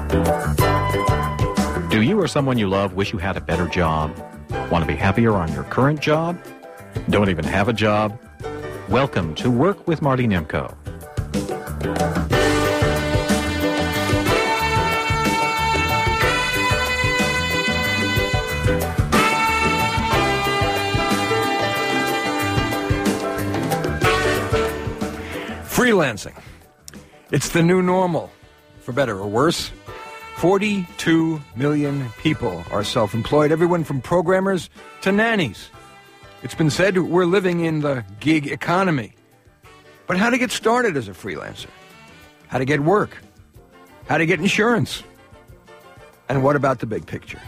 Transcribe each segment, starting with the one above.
Do you or someone you love wish you had a better job? Want to be happier on your current job? Don't even have a job? Welcome to Work with Marty Nemko. Freelancing. It's the new normal, for better or worse. 42 million people are self-employed, everyone from programmers to nannies. It's been said we're living in the gig economy. But how to get started as a freelancer? How to get work? How to get insurance? And what about the big picture?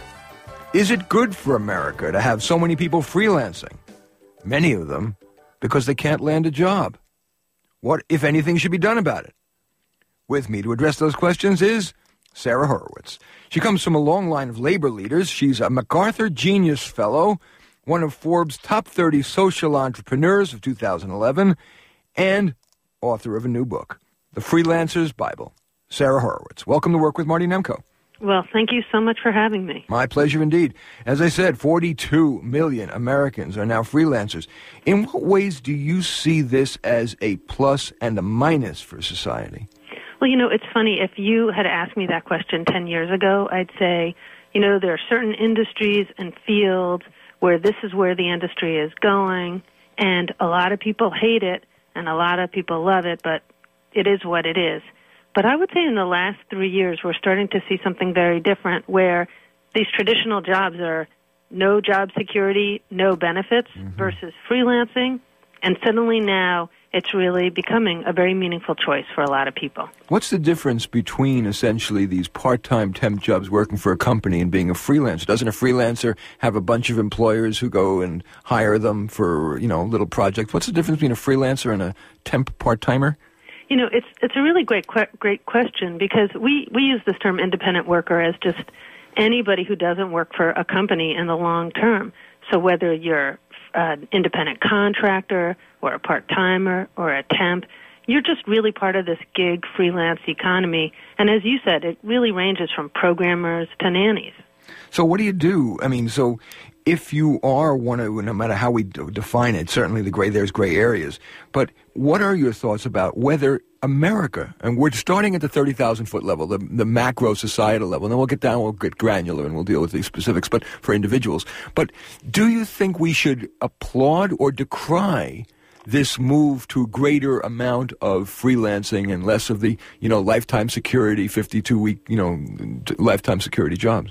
Is it good for America to have so many people freelancing? Many of them because they can't land a job. What, if anything, should be done about it? With me to address those questions is Sarah Horowitz. She comes from a long line of labor leaders. She's a MacArthur Genius Fellow, one of Forbes' top 30 social entrepreneurs of 2011, and author of a new book, The Freelancer's Bible. Sarah Horowitz, welcome to Work with Marty Nemko. Well, thank you so much for having me. My pleasure indeed. As I said, 42 million Americans are now freelancers. In what ways do you see this as a plus and a minus for society? Well, it's funny. If you had asked me that question 10 years ago, I'd say, there are certain industries and fields where this is where the industry is going, and a lot of people hate it, and a lot of people love it, but it is what it is. But I would say in the last 3 years, we're starting to see something very different, where these traditional jobs are no job security, no benefits, versus freelancing, and suddenly now it's really becoming a very meaningful choice for a lot of people. What's the difference between essentially these part-time temp jobs working for a company and being a freelancer? Doesn't a freelancer have a bunch of employers who go and hire them for, little projects? What's the difference between a freelancer and a temp part-timer? It's a really great question, because we use this term independent worker as just anybody who doesn't work for a company in the long term. So whether you're an independent contractor or a part-timer or a temp, you're just really part of this gig freelance economy. And as you said, it really ranges from programmers to nannies. So what do you do? So if you are one of, no matter how we define it, certainly there's gray areas, but what are your thoughts about whether America, and we're starting at the 30,000-foot level, the macro societal level, and then we'll get granular and we'll deal with these specifics, but for individuals. But do you think we should applaud or decry this move to a greater amount of freelancing and less of the, lifetime security, 52-week, lifetime security jobs?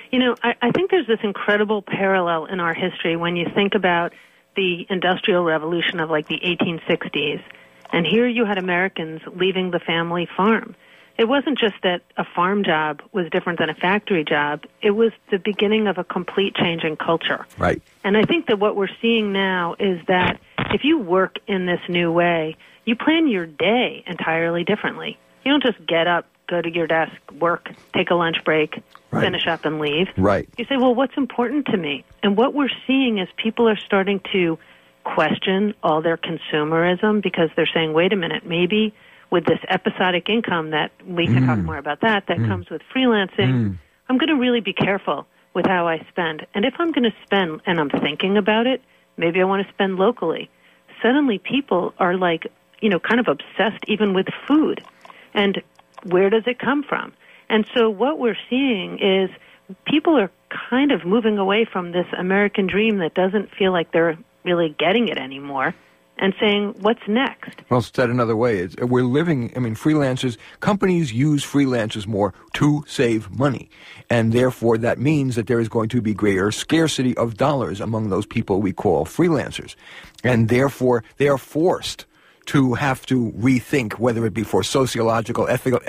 I think there's this incredible parallel in our history when you think about the Industrial Revolution of the 1860s. And here you had Americans leaving the family farm. It wasn't just that a farm job was different than a factory job. It was the beginning of a complete change in culture. Right. And I think that what we're seeing now is that if you work in this new way, you plan your day entirely differently. You don't just get up, go to your desk, work, take a lunch break, right, finish up and leave. Right. You say, well, what's important to me? And what we're seeing is people are starting to question all their consumerism, because they're saying, wait a minute, maybe with this episodic income that we can talk more about that comes with freelancing, I'm going to really be careful with how I spend. And if I'm going to spend and I'm thinking about it, maybe I want to spend locally. Suddenly people are kind of obsessed even with food. And where does it come from? And so what we're seeing is people are kind of moving away from this American dream that doesn't feel like they're really getting it anymore, and saying, what's next? Well, said another way, freelancers, companies use freelancers more to save money. And therefore, that means that there is going to be greater scarcity of dollars among those people we call freelancers. And therefore, they are forced to have to rethink, whether it be for sociological, ethical,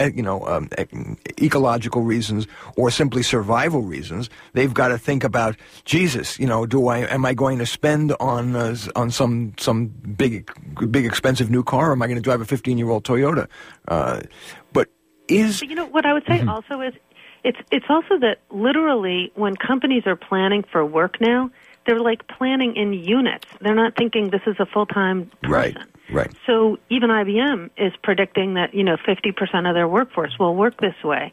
ecological reasons, or simply survival reasons. They've got to think about, Jesus, am I going to spend on some big expensive new car, or am I going to drive a 15-year-old Toyota? But what I would say also is, it's also that literally when companies are planning for work now, they're planning in units. They're not thinking this is a full-time person. Right. So even IBM is predicting that, 50% of their workforce will work this way.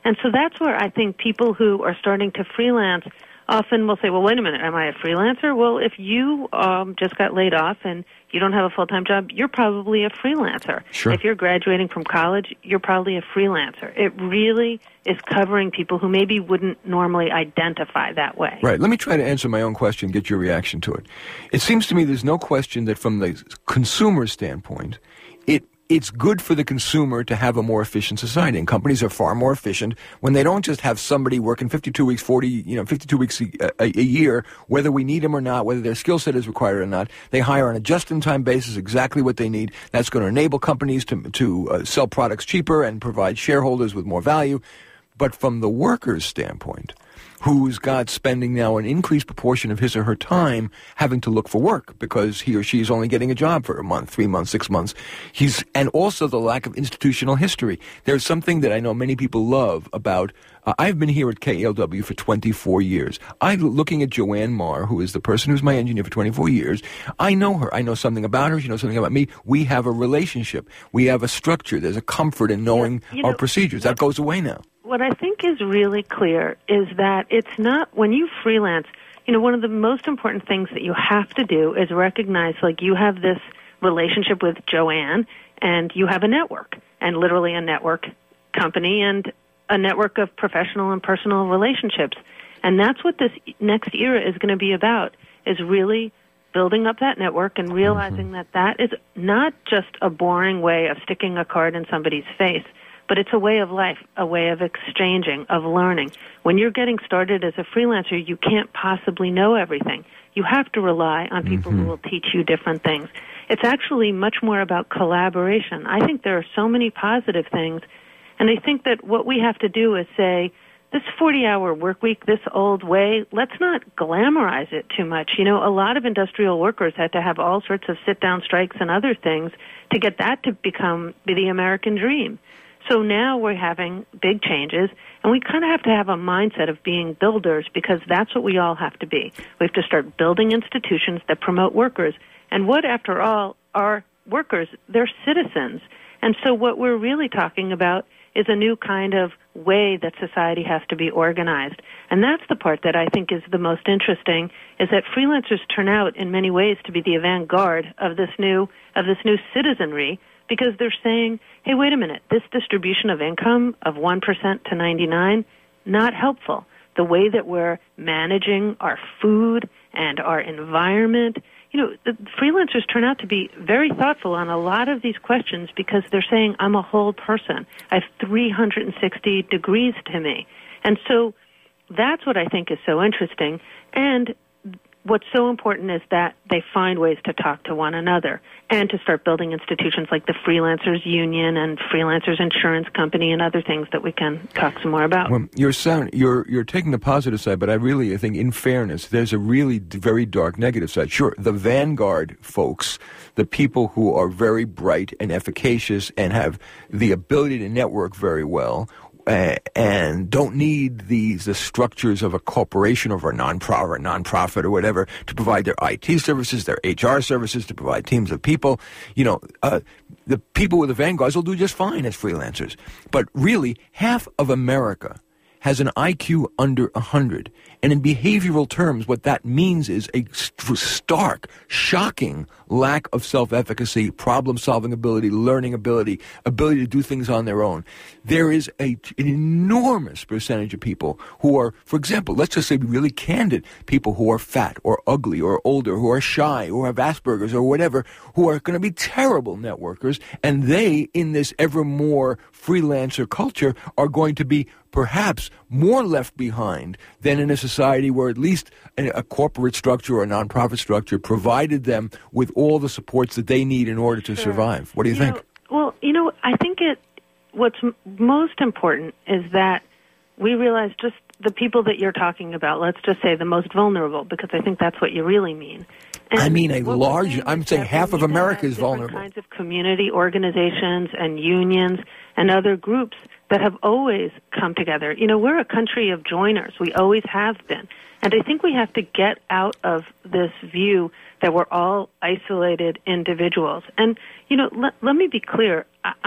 And so that's where I think people who are starting to freelance often will say, well, wait a minute, am I a freelancer? Well, if you just got laid off and you don't have a full-time job, you're probably a freelancer. Sure. If you're graduating from college, you're probably a freelancer. It really is covering people who maybe wouldn't normally identify that way. Right. Let me try to answer my own question, get your reaction to it. It seems to me there's no question that from the consumer standpoint, it's good for the consumer to have a more efficient society, and companies are far more efficient when they don't just have somebody working 52 weeks, 52 weeks a year, whether we need them or not, whether their skill set is required or not. They hire on a just-in-time basis exactly what they need. That's going to enable companies to sell products cheaper and provide shareholders with more value. But from the worker's standpoint, who's got spending now an increased proportion of his or her time having to look for work because he or she is only getting a job for a month, 3 months, 6 months. And also the lack of institutional history. There's something that I know many people love about, I've been here at KLW for 24 years. I'm looking at Joanne Marr, who is the person who's my engineer for 24 years. I know her. I know something about her. She knows something about me. We have a relationship. We have a structure. There's a comfort in knowing our procedures. That goes away now. What I think is really clear is that it's not, when you freelance, one of the most important things that you have to do is recognize, like, you have this relationship with Joanne, and you have a network, and literally a network company, and a network of professional and personal relationships. And that's what this next era is going to be about, is really building up that network and realizing that that is not just a boring way of sticking a card in somebody's face, but it's a way of life, a way of exchanging, of learning. When you're getting started as a freelancer, you can't possibly know everything. You have to rely on people who will teach you different things. It's actually much more about collaboration. I think there are so many positive things, and I think that what we have to do is say, this 40-hour work week, this old way, let's not glamorize it too much. A lot of industrial workers had to have all sorts of sit-down strikes and other things to get that to be the American dream. So now we're having big changes, and we kind of have to have a mindset of being builders, because that's what we all have to be. We have to start building institutions that promote workers. And what, after all, are workers? They're citizens. And so what we're really talking about is a new kind of way that society has to be organized. And that's the part that I think is the most interesting, is that freelancers turn out in many ways to be the avant-garde of this new citizenry, because they're saying, hey, wait a minute, this distribution of income of 1% to 99, not helpful. The way that we're managing our food and our environment, the freelancers turn out to be very thoughtful on a lot of these questions, because they're saying, I'm a whole person. I have 360 degrees to me. And so that's what I think is so interesting. And what's so important is that they find ways to talk to one another and to start building institutions like the Freelancers Union and Freelancers Insurance Company and other things that we can talk some more about. Well, you're taking the positive side, but I think in fairness, there's a really very dark negative side. Sure, the vanguard folks, the people who are very bright and efficacious and have the ability to network very well, and don't need the structures of a corporation or a nonprofit or whatever to provide their IT services, their HR services, to provide teams of people. The people with the vanguards will do just fine as freelancers. But really, half of America has an IQ under 100. And in behavioral terms, what that means is a stark, shocking lack of self-efficacy, problem-solving ability, learning ability to do things on their own. There is an enormous percentage of people who are, for example, let's just say really candid, people who are fat or ugly or older, who are shy, who have Asperger's or whatever, who are going to be terrible networkers, and they, in this ever more freelancer culture, are going to be perhaps more left behind than in a society where at least a corporate structure or a nonprofit structure provided them with all the supports that they need in order to survive. What do you think? I think what's most important is that we realize just the people that you're talking about, let's just say the most vulnerable, because I think that's what you really mean. And I'm saying half of America is vulnerable. Kinds of community organizations and unions and other groups that have always come together. We're a country of joiners. We always have been. And I think we have to get out of this view that we're all isolated individuals. And, let me be clear. I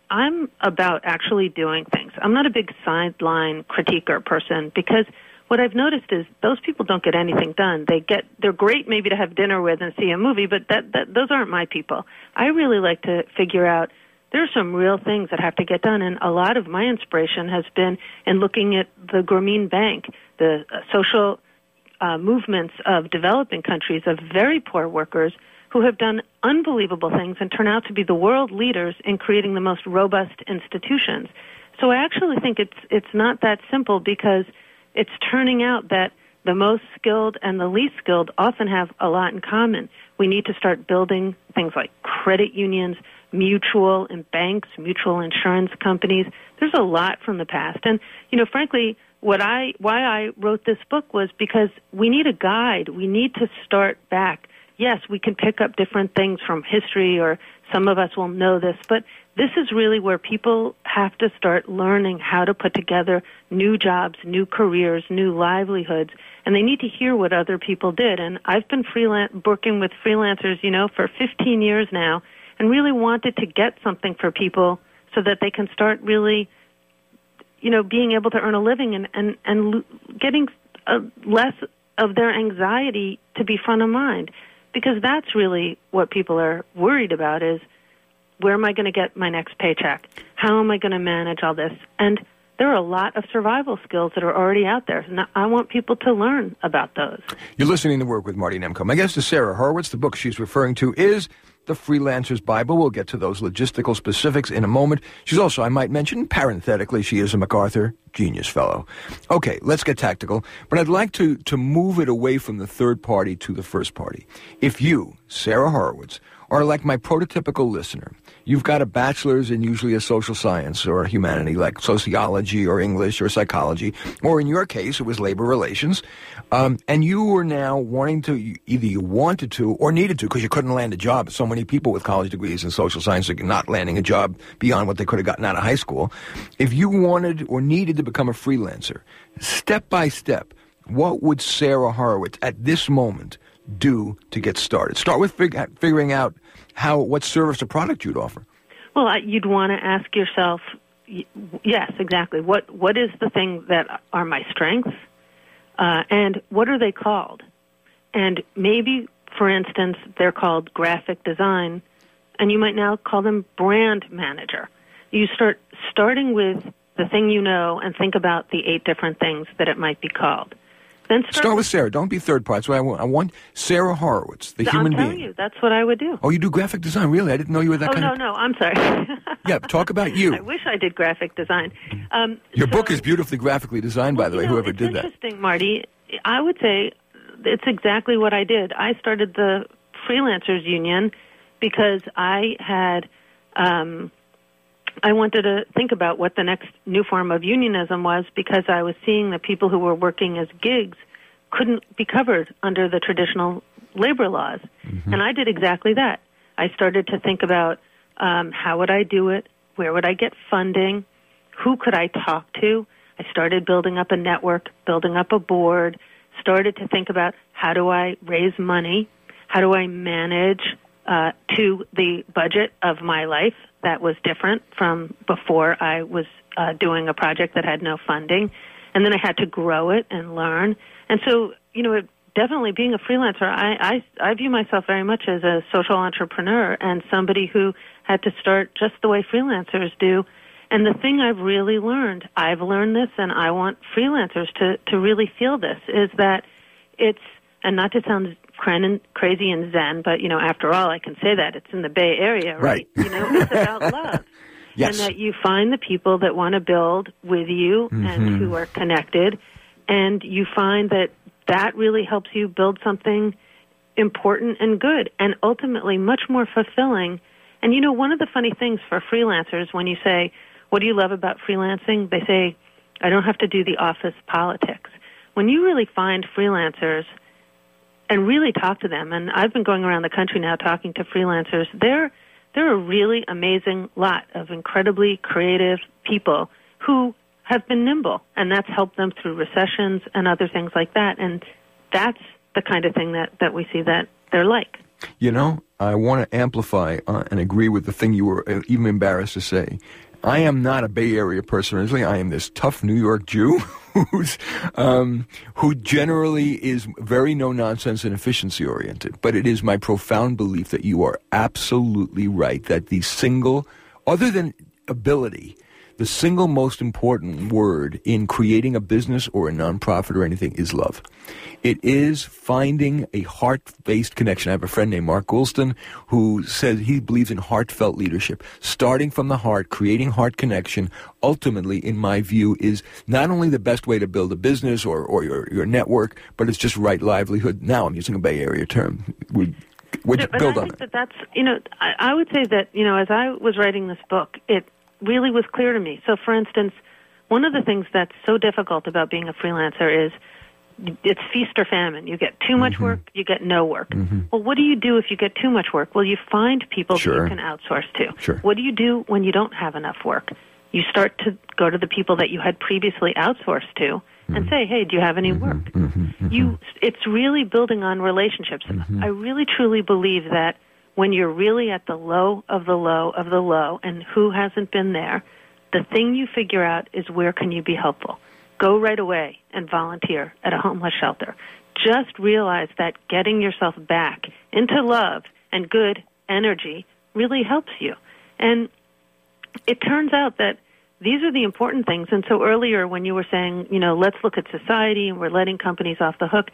I'm about actually doing things. I'm not a big sideline critiquer person because what I've noticed is those people don't get anything done. They're great maybe to have dinner with and see a movie, but those aren't my people. I really like to figure out there are some real things that have to get done, and a lot of my inspiration has been in looking at the Grameen Bank, the social movements of developing countries of very poor workers who have done unbelievable things and turn out to be the world leaders in creating the most robust institutions. So I actually think it's not that simple because it's turning out that the most skilled and the least skilled often have a lot in common. We need to start building things like credit unions, mutual and banks, mutual insurance companies. There's a lot from the past. And, frankly, why I wrote this book was because we need a guide. We need to start back. Yes, we can pick up different things from history, or some of us will know this, but this is really where people have to start learning how to put together new jobs, new careers, new livelihoods, and they need to hear what other people did. And I've been working with freelancers, for 15 years now, and really wanted to get something for people so that they can start really, being able to earn a living and getting less of their anxiety to be front of mind. Because that's really what people are worried about is, where am I going to get my next paycheck? How am I going to manage all this? And there are a lot of survival skills that are already out there. And I want people to learn about those. You're listening to Work with Marty Nemko. My guest is Sarah Horowitz. The book she's referring to is The Freelancer's Bible. We'll get to those logistical specifics in a moment. She's also, I might mention, parenthetically, she is a MacArthur Genius Fellow. Okay, let's get tactical. But I'd like to move it away from the third party to the first party. If you, Sarah Horowitz, are like my prototypical listener, you've got a bachelor's in usually a social science or a humanity like sociology or English or psychology, or in your case, it was labor relations, and you were now wanting to, either you wanted to or needed to because you couldn't land a job. So many people with college degrees in social science are not landing a job beyond what they could have gotten out of high school. If you wanted or needed to become a freelancer, step by step, what would Sarah Horowitz at this moment do to get started? Start with figuring out what service or product you'd offer. Well, you'd want to ask yourself, yes, exactly. What is the thing that are my strengths, and what are they called? And maybe, for instance, they're called graphic design, and you might now call them brand manager. You starting with the thing you know and think about the 8 different things that it might be called. Then start with Sarah. Don't be third party. That's what I want Sarah Horowitz, the human being. I'm telling you, that's what I would do. Oh, you do graphic design? Really? I didn't know you were that kind of... No, I'm sorry. Yeah, talk about you. I wish I did graphic design. Your book is beautifully graphically designed, by the way, whoever did that. It's interesting, Marty. I would say it's exactly what I did. I started the Freelancers Union because I had... I wanted to think about what the next new form of unionism was because I was seeing that people who were working as gigs couldn't be covered under the traditional labor laws. Mm-hmm. And I did exactly that. I started to think about how would I do it, where would I get funding, who could I talk to. I started building up a network, building up a board, started to think about how do I raise money, how do I manage to the budget of my life that was different from before I was doing a project that had no funding. And then I had to grow it and learn. And so, definitely being a freelancer, I view myself very much as a social entrepreneur and somebody who had to start just the way freelancers do. And the thing I've really learned, I've learned this, and I want freelancers to really feel this, is that it's, and not to sound crazy and zen, but, after all, I can say that. It's in the Bay Area, right? It's about love. Yes. And that you find the people that want to build with you mm-hmm. and who are connected, and you find that really helps you build something important and good and ultimately much more fulfilling. And, one of the funny things for freelancers, when you say, what do you love about freelancing? They say, I don't have to do the office politics. When you really find freelancers and really talk to them, and I've been going around the country now talking to freelancers, they're a really amazing lot of incredibly creative people who have been nimble, and that's helped them through recessions and other things like that. And that's the kind of thing that we see that they're like. I want to amplify and agree with the thing you were even embarrassed to say. I am not a Bay Area person originally. I am this tough New York Jew who generally is very no-nonsense and efficiency-oriented. But it is my profound belief that you are absolutely right, that the single, other than ability, the single most important word in creating a business or a nonprofit or anything is love. It is finding a heart-based connection. I have a friend named Mark Goulston who says he believes in heartfelt leadership. Starting from the heart, creating heart connection, ultimately, in my view, is not only the best way to build a business or your network, but it's just right livelihood. Now I'm using a Bay Area term. Would you build on it? That's, I would say that, as I was writing this book, it really was clear to me. So, for instance, one of the things that's so difficult about being a freelancer is it's feast or famine. You get too much work, you get no work. Well, what do you do if you get too much work? Well, you find people that you can outsource to. What do you do when you don't have enough work? You start to go to the people that you had previously outsourced to and say, hey, do you have any work? It's really building on relationships. I really, truly believe that when you're really at the low of the low of the low, and who hasn't been there, the thing you figure out is where can you be helpful. Go right away and volunteer at a homeless shelter. Just realize that getting yourself back into love and good energy really helps you. And it turns out that these are the important things. And so earlier when you were saying, let's look at society and we're letting companies off the hook,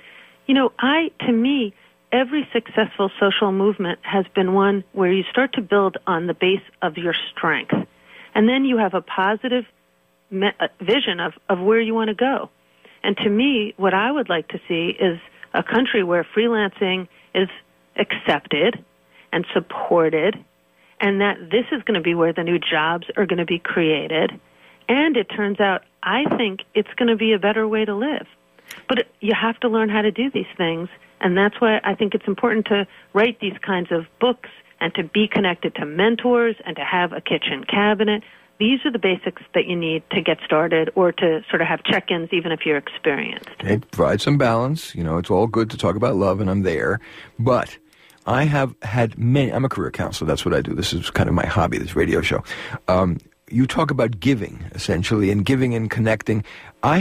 to me, every successful social movement has been one where you start to build on the base of your strength. And then you have a positive vision of where you want to go. And to me, what I would like to see is a country where freelancing is accepted and supported, and that this is going to be where the new jobs are going to be created. And it turns out, I think it's going to be a better way to live. But you have to learn how to do these things. And that's why I think it's important to write these kinds of books and to be connected to mentors and to have a kitchen cabinet. These are the basics that you need to get started or to sort of have check-ins even if you're experienced. It provides some balance. It's all good to talk about love, and I'm there. But I have had I'm a career counselor. That's what I do. This is kind of my hobby, this radio show. You talk about giving, essentially, and giving and connecting. I've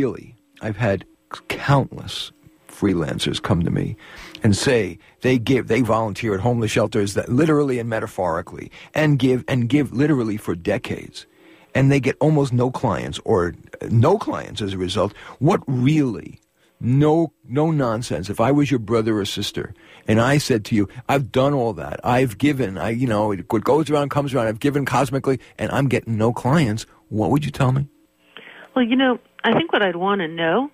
had countless freelancers come to me and say they volunteer at homeless shelters, that literally and metaphorically, and give literally for decades, and they get almost no clients or no clients as a result. What really, no nonsense. If I was your brother or sister and I said to you, I've done all that, I've given, what goes around comes around, I've given cosmically, and I'm getting no clients, what would you tell me? Well, I think what I'd want to know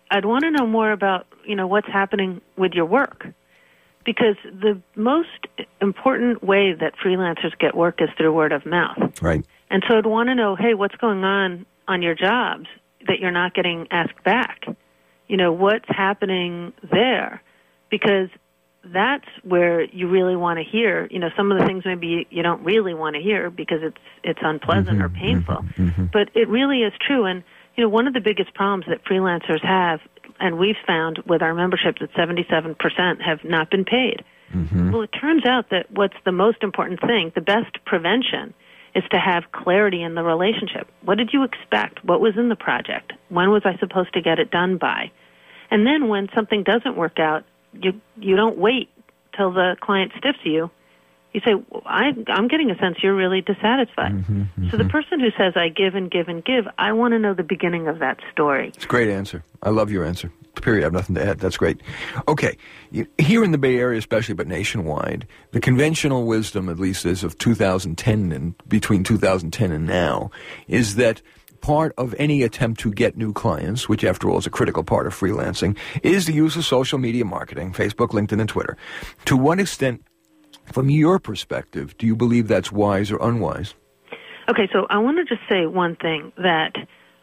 more about, what's happening with your work. Because the most important way that freelancers get work is through word of mouth. Right. And so I'd want to know, hey, what's going on your jobs that you're not getting asked back? What's happening there? Because that's where you really want to hear, some of the things maybe you don't really want to hear because it's unpleasant or painful. But it really is true. And, one of the biggest problems that freelancers have, and we've found with our memberships that 77% have not been paid. Well, it turns out that what's the most important thing, the best prevention, is to have clarity in the relationship. What did you expect? What was in the project? When was I supposed to get it done by? And then when something doesn't work out, you don't wait till the client stiffs you. You say, I'm getting a sense you're really dissatisfied. So the person who says, I give and give and give, I want to know the beginning of that story. It's a great answer. I love your answer. Period. I have nothing to add. That's great. Okay. Here in the Bay Area especially, but nationwide, the conventional wisdom, at least as of 2010 and between 2010 and now, is that part of any attempt to get new clients, which after all is a critical part of freelancing, is the use of social media marketing, Facebook, LinkedIn, and Twitter. To what extent, from your perspective, do you believe that's wise or unwise? Okay, so I want to just say one thing, that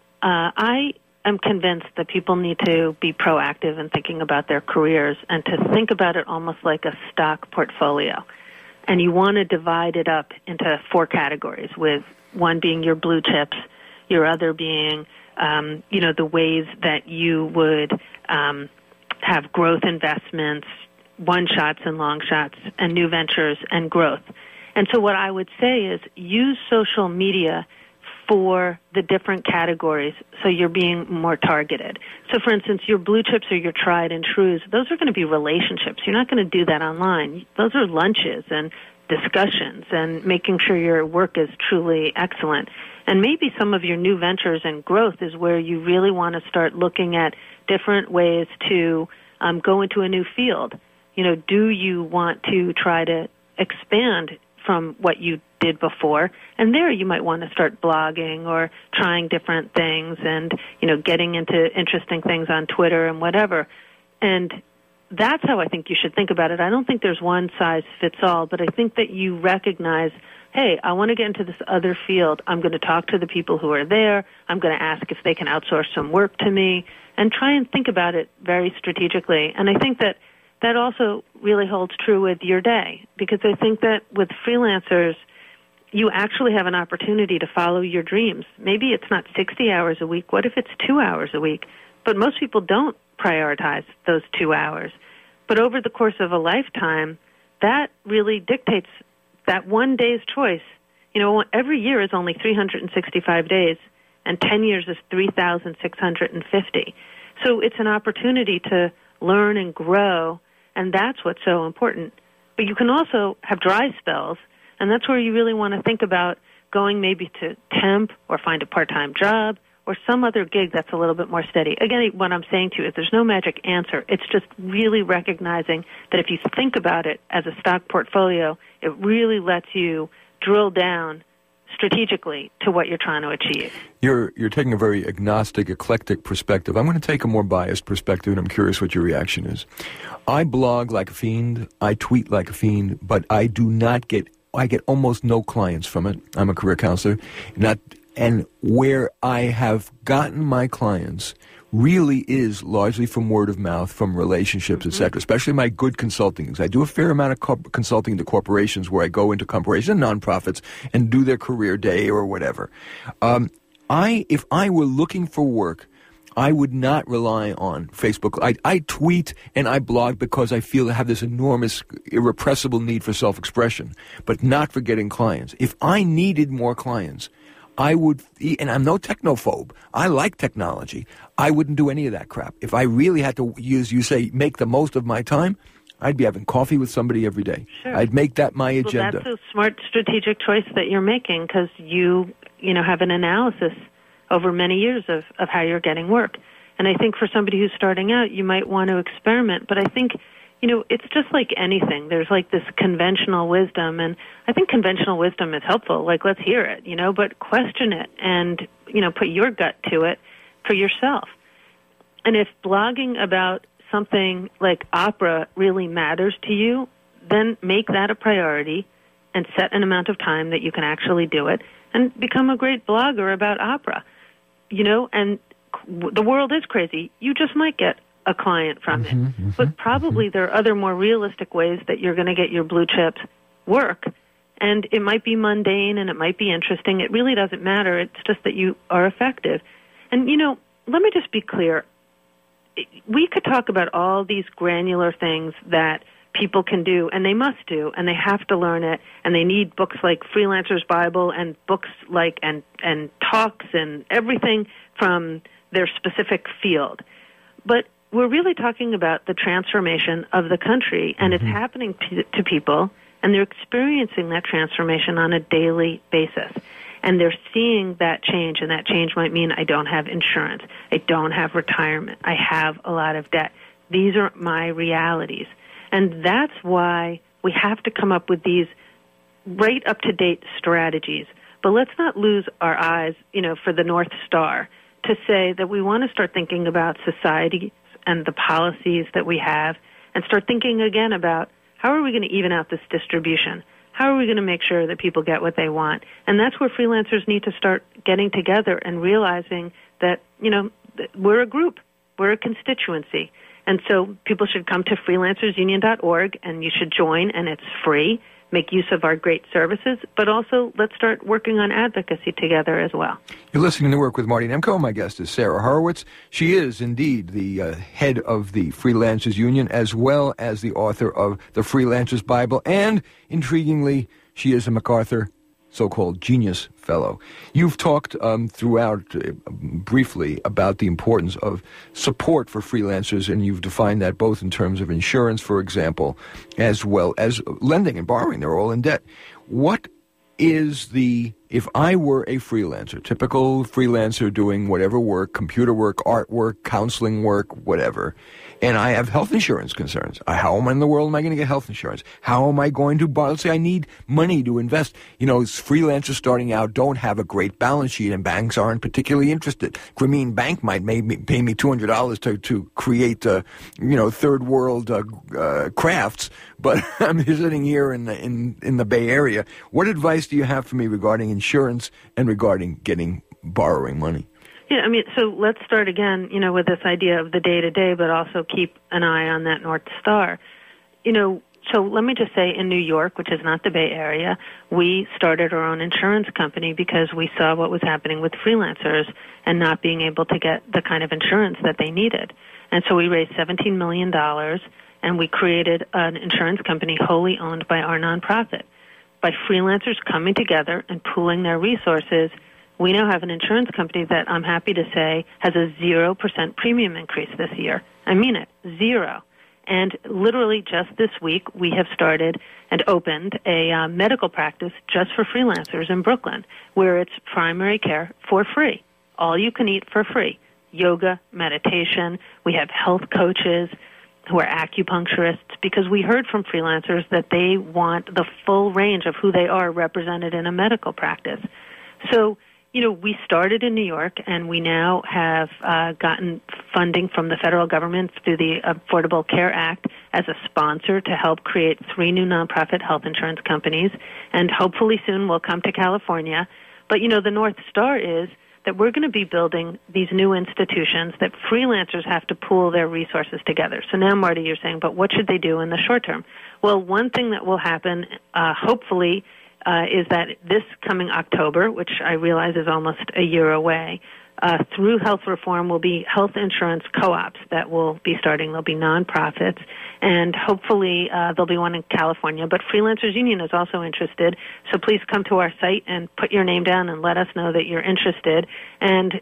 I am convinced that people need to be proactive in thinking about their careers and to think about it almost like a stock portfolio. And you want to divide it up into 4 categories, with one being your blue chips, your other being, the ways that you would have growth investments, one-shots and long shots and new ventures and growth. And so what I would say is use social media for the different categories so you're being more targeted. So, for instance, your blue chips or your tried and trues, those are going to be relationships. You're not going to do that online. Those are lunches and discussions and making sure your work is truly excellent. And maybe some of your new ventures and growth is where you really want to start looking at different ways to go into a new field. You know, do you want to try to expand from what you did before? And there you might want to start blogging or trying different things and, you know, getting into interesting things on Twitter and whatever. And that's how I think you should think about it. I don't think there's one size fits all, but I think that you recognize, hey, I want to get into this other field. I'm going to talk to the people who are there. I'm going to ask if they can outsource some work to me and try and think about it very strategically. And I think that that also really holds true with your day, because I think that with freelancers, you actually have an opportunity to follow your dreams. Maybe it's not 60 hours a week. What if it's 2 hours a week? But most people don't prioritize those 2 hours. But over the course of a lifetime, that really dictates that one day's choice. You know, every year is only 365 days, and 10 years is 3,650. So it's an opportunity to learn and grow, and that's what's so important. But you can also have dry spells, and that's where you really want to think about going maybe to temp or find a part-time job or some other gig that's a little bit more steady. Again, what I'm saying to you is there's no magic answer. It's just really recognizing that if you think about it as a stock portfolio, it really lets you drill down strategically to what you're trying to achieve. You're taking a very agnostic, eclectic perspective. I'm going to take a more biased perspective, and I'm curious what your reaction is. I blog like a fiend, I tweet like a fiend, but I get almost no clients from it. I'm a career counselor. And where I have gotten my clients really is largely from word of mouth, from relationships, etc., especially my good consulting. I do a fair amount of consulting to corporations where I go into corporations and nonprofits and do their career day or whatever. If I were looking for work, I would not rely on Facebook. I tweet and I blog because I feel I have this enormous, irrepressible need for self-expression, but not for getting clients. If I needed more clients, I would, and I'm no technophobe. I like technology. I wouldn't do any of that crap. If I really had to make the most of my time, I'd be having coffee with somebody every day. Sure. I'd make that my agenda. Well, that's a smart strategic choice that you're making, because you have an analysis over many years of how you're getting work. And I think for somebody who's starting out, you might want to experiment. But I think, it's just like anything. There's like this conventional wisdom, and I think conventional wisdom is helpful. Like, let's hear it, but question it and, put your gut to it for yourself. And if blogging about something like opera really matters to you, then make that a priority and set an amount of time that you can actually do it and become a great blogger about opera. And the world is crazy. You just might get a client from it. But probably there are other more realistic ways that you're going to get your blue chips work. And it might be mundane and it might be interesting. It really doesn't matter. It's just that you are effective. And, let me just be clear. We could talk about all these granular things that people can do, and they must do, and they have to learn it, and they need books like Freelancer's Bible and books like and talks and everything from their specific field. But we're really talking about the transformation of the country, and it's happening to people, and they're experiencing that transformation on a daily basis. And they're seeing that change, and that change might mean I don't have insurance, I don't have retirement, I have a lot of debt. These are my realities. And that's why we have to come up with these right up-to-date strategies. But let's not lose our eyes, for the North Star, to say that we want to start thinking about society and the policies that we have, and start thinking again about how are we going to even out this distribution? How are we going to make sure that people get what they want? And that's where freelancers need to start getting together and realizing that, we're a group, we're a constituency. And so people should come to freelancersunion.org, and you should join, and it's free. make use of our great services, but also let's start working on advocacy together as well. You're listening to Work with Marty Nemko. My guest is Sarah Horowitz. She is indeed the head of the Freelancers Union, as well as the author of the Freelancers Bible, and, intriguingly, she is a MacArthur so-called Genius Fellow. You've talked throughout briefly about the importance of support for freelancers, and you've defined that both in terms of insurance, for example, as well as lending and borrowing. They're all in debt. What is if I were a freelancer, typical freelancer doing whatever work, computer work, artwork, counseling work, whatever, and I have health insurance concerns. How in the world am I going to get health insurance? How am I going to borrow? Let's say I need money to invest. Freelancers starting out don't have a great balance sheet, and banks aren't particularly interested. Grameen Bank might pay me $200 to create, third world crafts, but I'm sitting here in the Bay Area. What advice do you have for me regarding insurance and regarding borrowing money? Yeah, so let's start again, with this idea of the day-to-day, but also keep an eye on that North Star. So let me just say in New York, which is not the Bay Area, we started our own insurance company because we saw what was happening with freelancers and not being able to get the kind of insurance that they needed. And so we raised $17 million, and we created an insurance company wholly owned by our nonprofit. By freelancers coming together and pooling their resources, we now have an insurance company that I'm happy to say has a 0% premium increase this year. I mean it, 0. And literally just this week, we have started and opened a medical practice just for freelancers in Brooklyn, where it's primary care for free, all you can eat for free, yoga, meditation. We have health coaches who are acupuncturists, because we heard from freelancers that they want the full range of who they are represented in a medical practice. So, we started in New York, and we now have gotten funding from the federal government through the Affordable Care Act as a sponsor to help create 3 new nonprofit health insurance companies, and hopefully soon we'll come to California. But, the North Star is that we're going to be building these new institutions that freelancers have to pool their resources together. So now, Marty, you're saying, but what should they do in the short term? Well, one thing that will happen, hopefully, is that this coming October, which I realize is almost a year away, through health reform will be health insurance co-ops that will be starting. There'll be nonprofits, and hopefully there'll be one in California. But Freelancers Union is also interested, so please come to our site and put your name down and let us know that you're interested. And,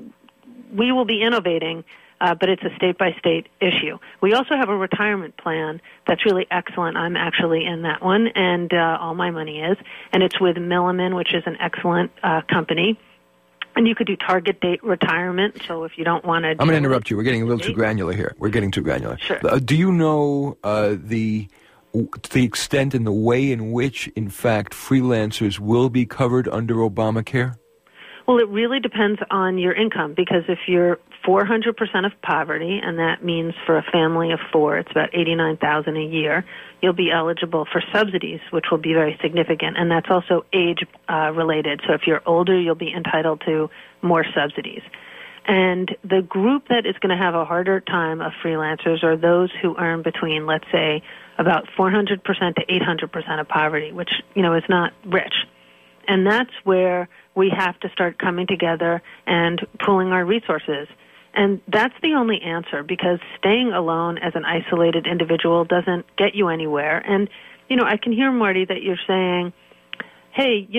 we will be innovating, but it's a state-by-state issue. We also have a retirement plan that's really excellent. I'm actually in that one, and all my money is. And it's with Milliman, which is an excellent company. And you could do target date retirement, so if you don't want to... I'm going to interrupt you. We're getting a little too granular here. Sure. Do you know the extent and the way in which, in fact, freelancers will be covered under Obamacare? Well, it really depends on your income, because if you're 400% of poverty, and that means for a family of 4, it's about $89,000 a year, you'll be eligible for subsidies, which will be very significant, and that's also age-related. So if you're older, you'll be entitled to more subsidies. And the group that is going to have a harder time of freelancers are those who earn between, let's say, about 400% to 800% of poverty, which, is not rich. And that's where we have to start coming together and pooling our resources. And that's the only answer, because staying alone as an isolated individual doesn't get you anywhere. And, I can hear, Marty, that you're saying, hey,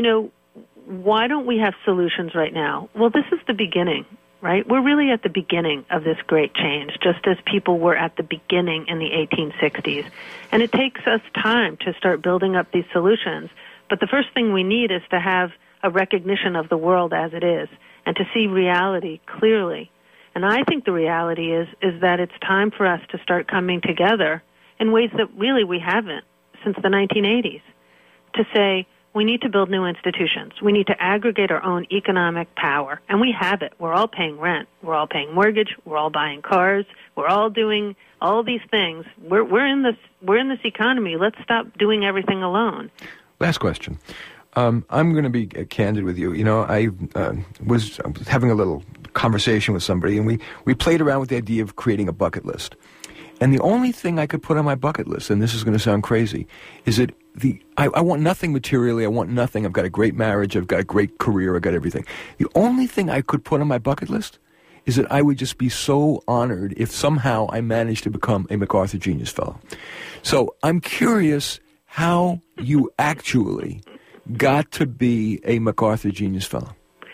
why don't we have solutions right now? Well, this is the beginning, right? We're really at the beginning of this great change, just as people were at the beginning in the 1860s. And it takes us time to start building up these solutions. But the first thing we need is to have a recognition of the world as it is and to see reality clearly. And I think the reality is that it's time for us to start coming together in ways that really we haven't since the 1980s, to say we need to build new institutions. We need to aggregate our own economic power, and we have it. We're all paying rent. We're all paying mortgage. We're all buying cars. We're all doing all these things. We're in this economy. Let's stop doing everything alone. Last question. I'm going to be candid with you. I was having a little conversation with somebody, and we played around with the idea of creating a bucket list. And the only thing I could put on my bucket list, and this is going to sound crazy, is that I want nothing materially. I want nothing. I've got a great marriage. I've got a great career. I've got everything. The only thing I could put on my bucket list is that I would just be so honored if somehow I managed to become a MacArthur Genius Fellow. So I'm curious how you actually got to be a MacArthur Genius Fellow.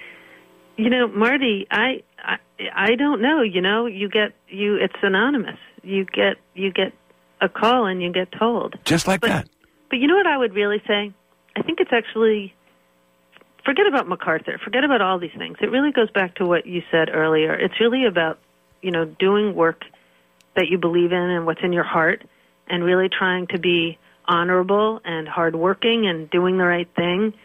You know, Marty, I don't know. You know, it's anonymous. You get a call and you get told. Just like that. But you know what I would really say? I think it's actually, forget about MacArthur. Forget about all these things. It really goes back to what you said earlier. It's really about, you know, doing work that you believe in and what's in your heart, and really trying to be honorable and hardworking and doing the right thing.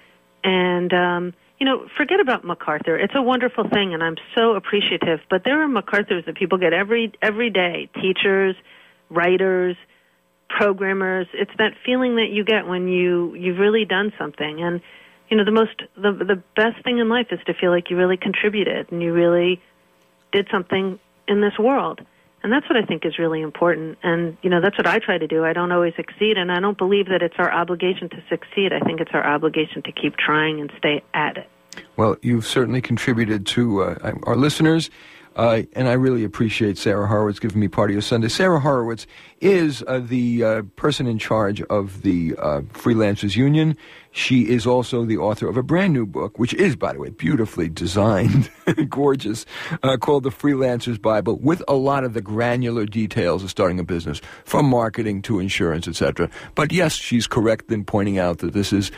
And, you know, forget about MacArthur. It's a wonderful thing, and I'm so appreciative. But there are MacArthurs that people get every day, teachers, writers, programmers. It's that feeling that you get when you've really done something. And, you know, the best thing in life is to feel like you really contributed and you really did something in this world. And that's what I think is really important. And, you know, that's what I try to do. I don't always succeed, and I don't believe that it's our obligation to succeed. I think it's our obligation to keep trying and stay at it. Well, you've certainly contributed to our listeners, and I really appreciate Sarah Horowitz giving me part of your Sunday. Sarah Horowitz is the person in charge of the Freelancers Union. She is also the author of a brand new book, which is, by the way, beautifully designed, gorgeous, called The Freelancer's Bible, with a lot of the granular details of starting a business, from marketing to insurance, etc. But yes, she's correct in pointing out that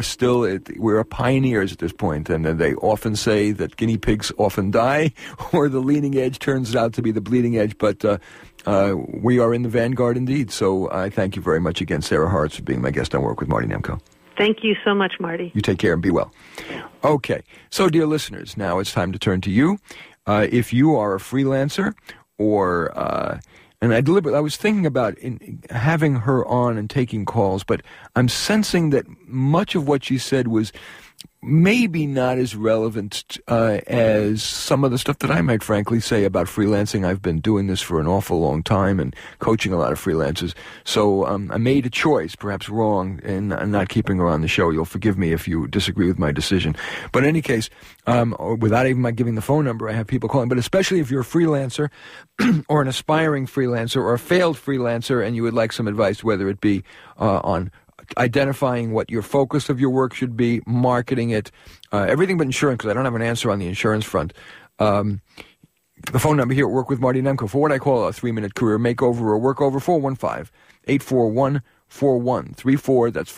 we're pioneers at this point, and they often say that guinea pigs often die, or the leading edge turns out to be the bleeding edge, but we are in the vanguard indeed. So I thank you very much again, Sarah Horowitz, for being my guest on Work with Marty Nemko. Thank you so much, Marty. You take care and be well. Okay. So, dear listeners, now it's time to turn to you. If you are a freelancer or, and I was thinking about having her on and taking calls, but I'm sensing that much of what she said was maybe not as relevant as some of the stuff that I might frankly say about freelancing. I've been doing this for an awful long time and coaching a lot of freelancers. So I made a choice, perhaps wrong, in not keeping her on the show. You'll forgive me if you disagree with my decision. But in any case, without even my giving the phone number, I have people calling. But especially if you're a freelancer or an aspiring freelancer or a failed freelancer and you would like some advice, whether it be on identifying what your focus of your work should be, marketing it, everything but insurance, because I don't have an answer on the insurance front. The phone number here at Work with Marty Nemko for what I call a 3-minute career makeover or workover, 415-841-4134. That's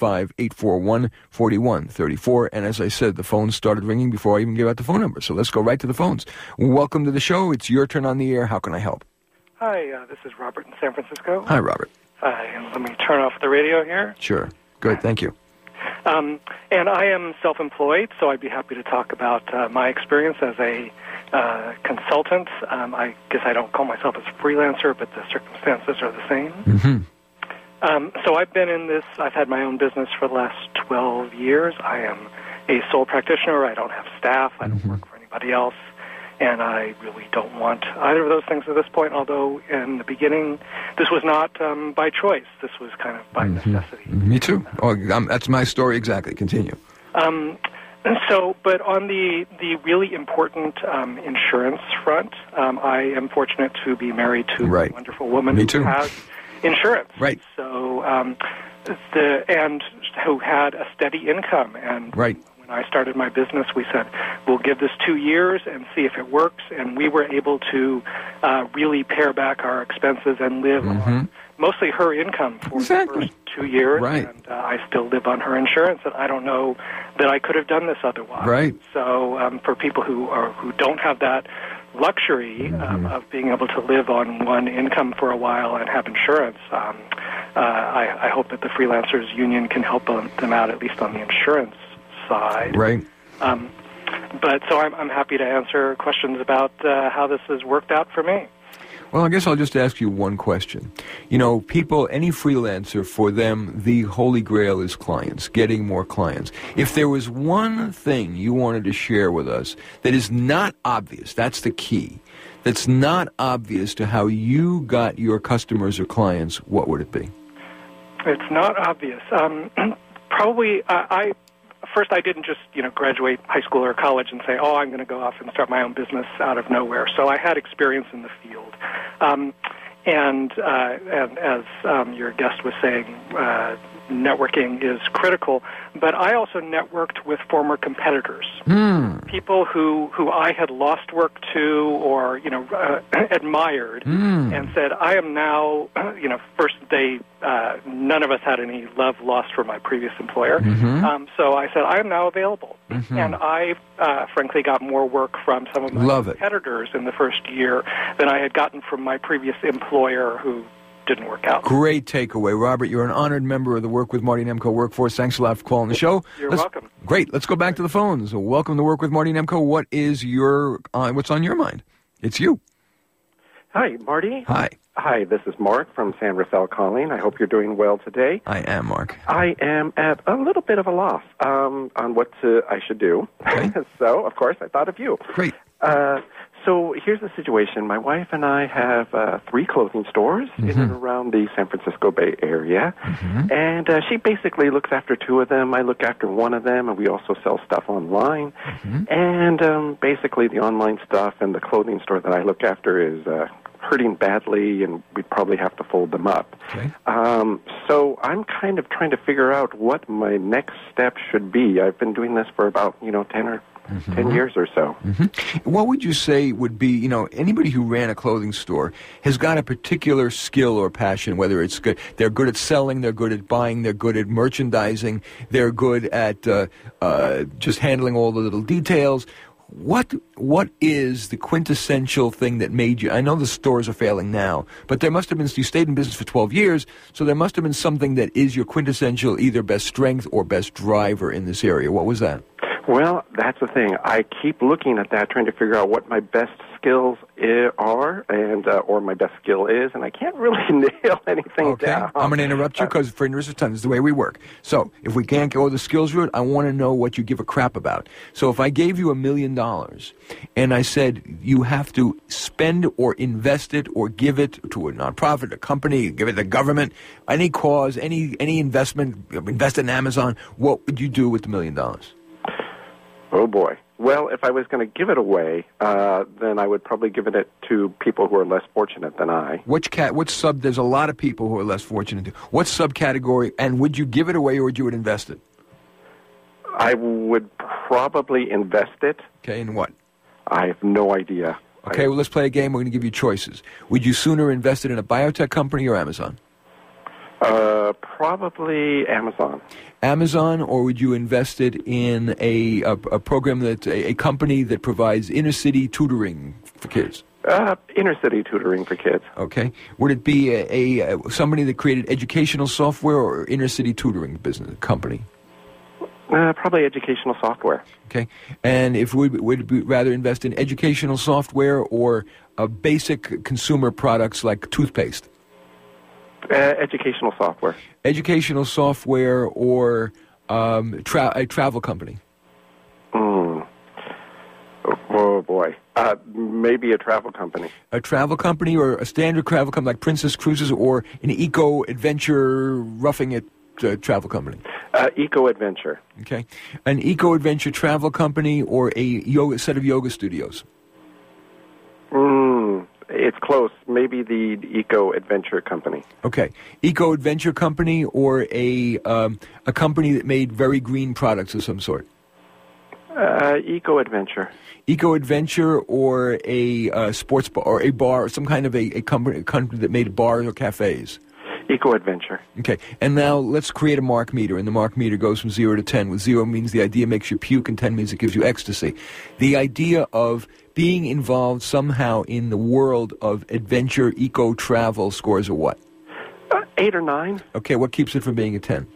415-841-4134. And as I said, the phones started ringing before I even gave out the phone number. So let's go right to the phones. Welcome to the show. It's your turn on the air. How can I help? Hi, this is Robert in San Francisco. Hi, Robert. Let me turn off the radio here. Sure. Good. Thank you. And I am self-employed, so I'd be happy to talk about my experience as a consultant. I guess I don't call myself a freelancer, but the circumstances are the same. Mm-hmm. So I've been in this. I've had my own business for the last 12 years. I am a sole practitioner. I don't have staff. I don't work for anybody else. And I really don't want either of those things at this point, although in the beginning, this was not by choice. This was kind of by necessity. Me too. That's my story exactly. Continue. But on the really important insurance front, I am fortunate to be married to a wonderful woman who has insurance. Right. So, and who had a steady income. And when I started my business, we said, we'll give this 2 years and see if it works. And we were able to really pare back our expenses and live on mostly her income for the first 2 years. Right. And I still live on her insurance, and I don't know that I could have done this otherwise. Right. So for people who don't have that luxury of being able to live on one income for a while and have insurance, I hope that the Freelancers Union can help them out, at least on the insurance side. Right. But so I'm happy to answer questions about how this has worked out for me. Well, I guess I'll just ask you one question. You know, people, any freelancer, for them, the holy grail is clients, getting more clients. If there was one thing you wanted to share with us that is not obvious, that's the key, that's not obvious to how you got your customers or clients, what would it be? It's not obvious. Probably, First, I didn't just, graduate high school or college and say, I'm going to go off and start my own business out of nowhere. So I had experience in the field. And as your guest was saying, networking is critical. But I also networked with former competitors, people who I had lost work to or admired, and said, I am now. First none of us had any love lost for my previous employer. So I said, I am now available, and I frankly got more work from some of my competitors in the first year than I had gotten from my previous employer who didn't work out. Great takeaway. Robert, you're an honored member of the Work with Marty Nemko workforce. Thanks a lot for calling the show. You're welcome. Great. Let's go back to the phones. So welcome to Work with Marty Nemko. What is what's on your mind? It's you. Hi, Marty. Hi. Hi, this is Mark from San Rafael calling. I hope you're doing well today. I am, Mark. I am at a little bit of a loss on what I should do. Okay. So, of course, I thought of you. Great. So here's the situation. My wife and I have 3 clothing stores in and around the San Francisco Bay Area. And she basically looks after 2 of them. I look after 1 of them, and we also sell stuff online. And basically the online stuff and the clothing store that I look after is hurting badly, and we'd probably have to fold them up. Okay. So I'm kind of trying to figure out what my next step should be. I've been doing this for about, 10 years or so. What would you say would be, anybody who ran a clothing store has got a particular skill or passion, whether it's good, they're good at selling, they're good at buying, they're good at merchandising, they're good at just handling all the little details. What is the quintessential thing that made you? I know the stores are failing now, but there must have been, you stayed in business for 12 years, so there must have been something that is your quintessential either best strength or best driver in this area. What was that? Well, that's the thing. I keep looking at that, trying to figure out what my best skills are, and or my best skill is, and I can't really nail anything down. I'm going to interrupt you because for interest of time, this is the way we work. So if we can't go the skills route, I want to know what you give a crap about. So if I gave you $1 million and I said you have to spend or invest it or give it to a nonprofit, a company, give it to the government, any cause, any investment, invest in Amazon, what would you do with the $1 million? Oh, boy. Well, if I was going to give it away, then I would probably give it to people who are less fortunate than I. Which sub? There's a lot of people who are less fortunate. What subcategory, and would you give it away or would you invest it? I would probably invest it. Okay, in what? I have no idea. Okay, well, let's play a game. We're going to give you choices. Would you sooner invest it in a biotech company or Amazon? Probably Amazon. Amazon, or would you invest it in a program that a company that provides inner city tutoring for kids? Inner city tutoring for kids. Okay. Would it be a somebody that created educational software or inner city tutoring business company? Probably educational software. Okay. And if would rather invest in educational software or basic consumer products like toothpaste? Educational software. Educational software or a travel company? Oh, boy. Maybe a travel company. A travel company or a standard travel company like Princess Cruises or an eco-adventure roughing it travel company? Eco-adventure. Okay. An eco-adventure travel company or a set of yoga studios? It's close. Maybe the Eco-Adventure Company. Okay. Eco-Adventure Company or a company that made very green products of some sort? Eco-Adventure. Eco-Adventure or a sports bar or a bar or some kind of a company that made bars or cafes? Eco-Adventure. Okay. And now let's create a mark meter, and the mark meter goes from 0 to 10, with 0 means the idea makes you puke and 10 means it gives you ecstasy. The idea of being involved somehow in the world of adventure, eco-travel scores a what? 8 or 9. Okay, what keeps it from being a 10?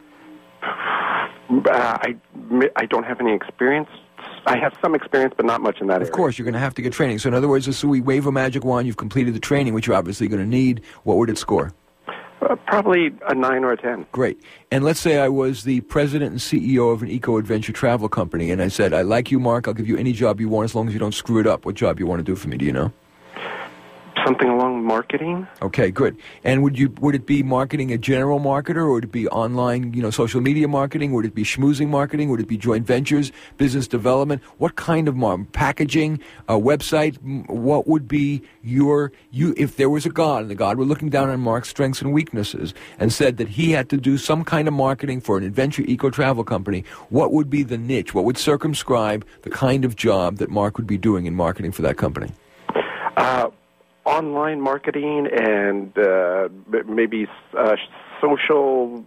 I don't have any experience. I have some experience, but not much in that area. Of course, you're going to have to get training. So in other words, so we wave a magic wand, you've completed the training, which you're obviously going to need. What would it score? Probably a 9 or a 10. Great. And let's say I was the president and CEO of an eco-adventure travel company, and I said, I like you, Mark, I'll give you any job you want as long as you don't screw it up. What job you want to do for me, do you know? Something along marketing. Okay, good. And would it be marketing, a general marketer, or would it be online, social media marketing? Would it be schmoozing marketing? Would it be joint ventures, business development? What kind of packaging, a website? What would be if there was a God, and the God were looking down on Mark's strengths and weaknesses and said that he had to do some kind of marketing for an adventure eco-travel company, what would be the niche? What would circumscribe the kind of job that Mark would be doing in marketing for that company? Online marketing and maybe social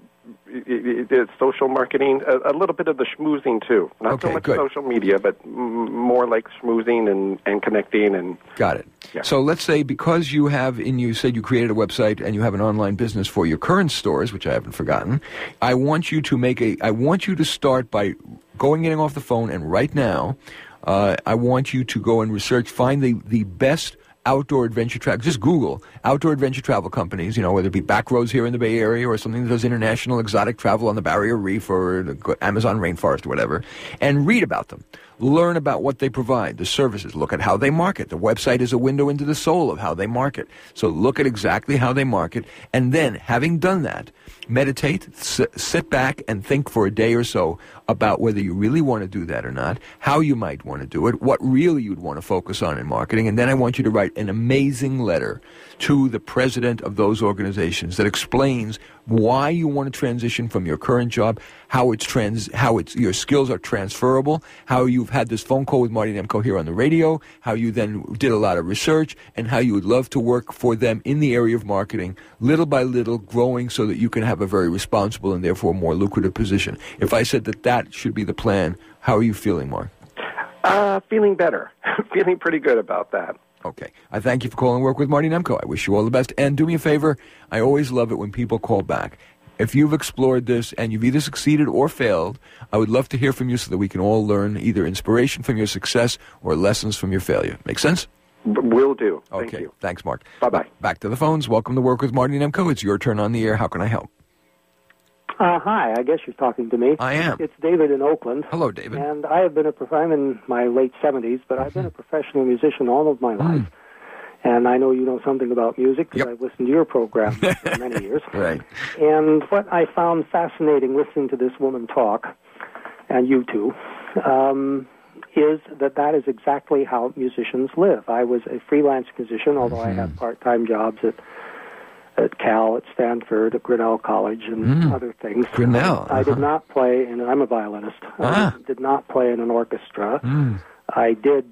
marketing, a little bit of the schmoozing too. Not so much social media, but more like schmoozing and connecting. And got it. Yeah. So let's say because you said you created a website and you have an online business for your current stores, which I haven't forgotten. I want you to start by getting off the phone, and right now, I want you to go and find the best outdoor adventure travel. Just Google outdoor adventure travel companies, whether it be Backroads here in the Bay Area or something that does international exotic travel on the Barrier Reef or the Amazon rainforest or whatever, and read about them. Learn about what they provide, the services. Look at how they market. The website is a window into the soul of how they market. So look at exactly how they market, and then, having done that, meditate, sit back and think for a day or so about whether you really want to do that or not, how you might want to do it, what really you'd want to focus on in marketing, and then I want you to write an amazing letter to the president of those organizations that explains why you want to transition from your current job, how your skills are transferable, how you've had this phone call with Marty Nemko here on the radio, how you then did a lot of research, and how you would love to work for them in the area of marketing, little by little, growing so that you can have a very responsible and therefore more lucrative position. If I said that should be the plan, how are you feeling, Mark? Feeling better. Feeling pretty good about that. Okay. I thank you for calling Work with Marty Nemko. I wish you all the best. And do me a favor, I always love it when people call back. If you've explored this and you've either succeeded or failed, I would love to hear from you so that we can all learn either inspiration from your success or lessons from your failure. Make sense? Will do. Okay. Thank you. Thanks, Mark. Bye-bye. Back to the phones. Welcome to Work with Marty Nemko. It's your turn on the air. How can I help? Hi, I guess you're talking to me. I am. It's David in Oakland. Hello, David. And I have been I'm in my late 70s, but I've been a professional musician all of my life. And I know you know something about music because I've listened to your program for many years. Right. And what I found fascinating listening to this woman talk, and you too, is that is exactly how musicians live. I was a freelance musician, although I had part-time jobs at Cal, at Stanford, at Grinnell College, and other things. Grinnell. I did not play, and I'm a violinist. I did not play in an orchestra. I did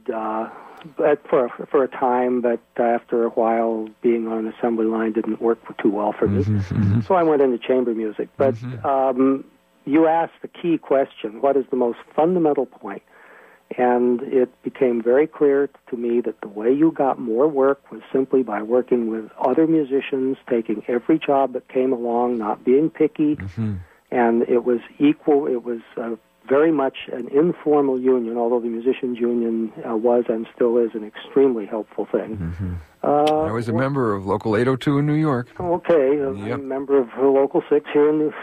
for a time, but after a while, being on an assembly line didn't work too well for me. So I went into chamber music. But you asked the key question, what is the most fundamental point? And it became very clear to me that the way you got more work was simply by working with other musicians, taking every job that came along, not being picky. And it was equal. It was very much an informal union, although the Musicians Union was and still is an extremely helpful thing. I was a member of Local 802 in New York. Okay. I'm a member of Local 6 here in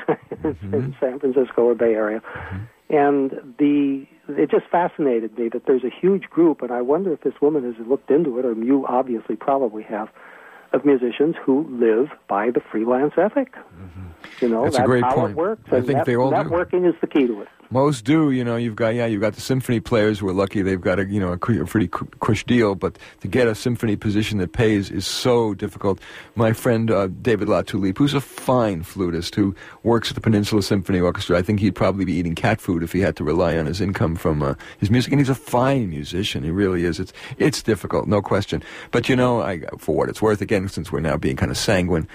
San Francisco or Bay Area. And it just fascinated me that there's a huge group, and I wonder if this woman has looked into it, or you obviously probably have, of musicians who live by the freelance ethic. That's a great how point. It works. I think they all do. Networking is the key to it. Most do. You've got the symphony players who are lucky they've got a pretty cush deal, but to get a symphony position that pays is so difficult. My friend David Latulippe, who's a fine flutist who works at the Peninsula Symphony Orchestra, I think he'd probably be eating cat food if he had to rely on his income from his music, and he's a fine musician. He really is. It's difficult, no question. But for what it's worth, again, since we're now being kind of sanguine,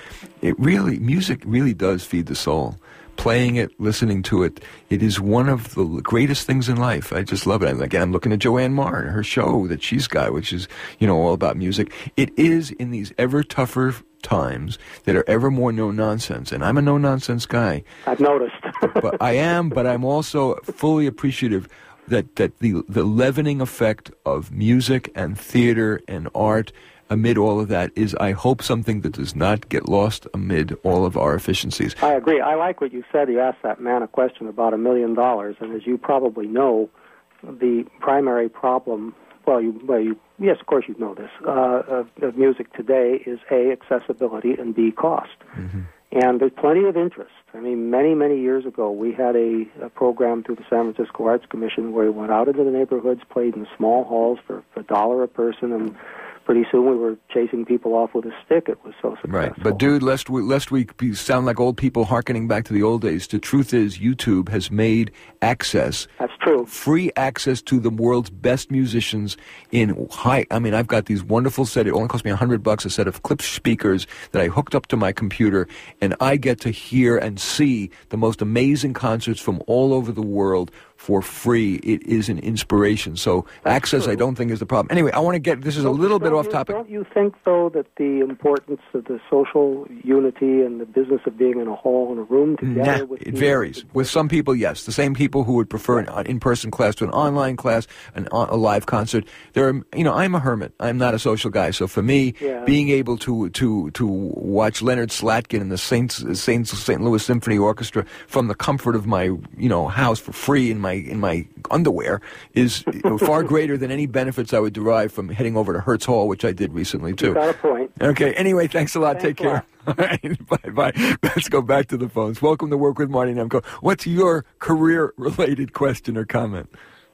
music really does feed the soul. Playing it, listening to it, it is one of the greatest things in life. I just love it. And again, I'm looking at Joanne Marr and her show that she's got, which is, all about music. It is in these ever tougher times that are ever more no-nonsense. And I'm a no-nonsense guy. I've noticed. But I'm also fully appreciative that the leavening effect of music and theater and art amid all of that is, I hope, something that does not get lost amid all of our efficiencies. I agree. I like what you said. You asked that man a question about $1 million, and as you probably know, the primary problem yes, of course you know this. Of music today is A, accessibility, and B, cost. Mm-hmm. And there's plenty of interest. I mean, many, many years ago, we had a program through the San Francisco Arts Commission where we went out into the neighborhoods, played in small halls for $1 a person, and pretty soon we were chasing people off with a stick. It was so successful. Right. But, dude, lest we sound like old people hearkening back to the old days, the truth is YouTube has made access. That's true. Free access to the world's best musicians in high. I mean, I've got these wonderful set. It only cost me $100 a set of Klipsch speakers that I hooked up to my computer, and I get to hear and see the most amazing concerts from all over the world for free. It is an inspiration. So that's access, true. I don't think, is the problem. Anyway, I want to get, this is a little bit off topic. Don't you think, though, that the importance of the social unity and the business of being in a hall and a room together? It varies. With some people, yes. The same people who would prefer an in-person class to an online class, a live concert. There are, I'm a hermit. I'm not a social guy. So for me, being able to watch Leonard Slatkin and the St. Louis Symphony Orchestra from the comfort of my, house for free in my underwear is far greater than any benefits I would derive from heading over to Hertz Hall, which I did recently, too. You got a point. Okay, anyway, thanks a lot. Take care. All right, bye-bye. Let's go back to the phones. Welcome to Work with Marty Nemko. What's your career-related question or comment?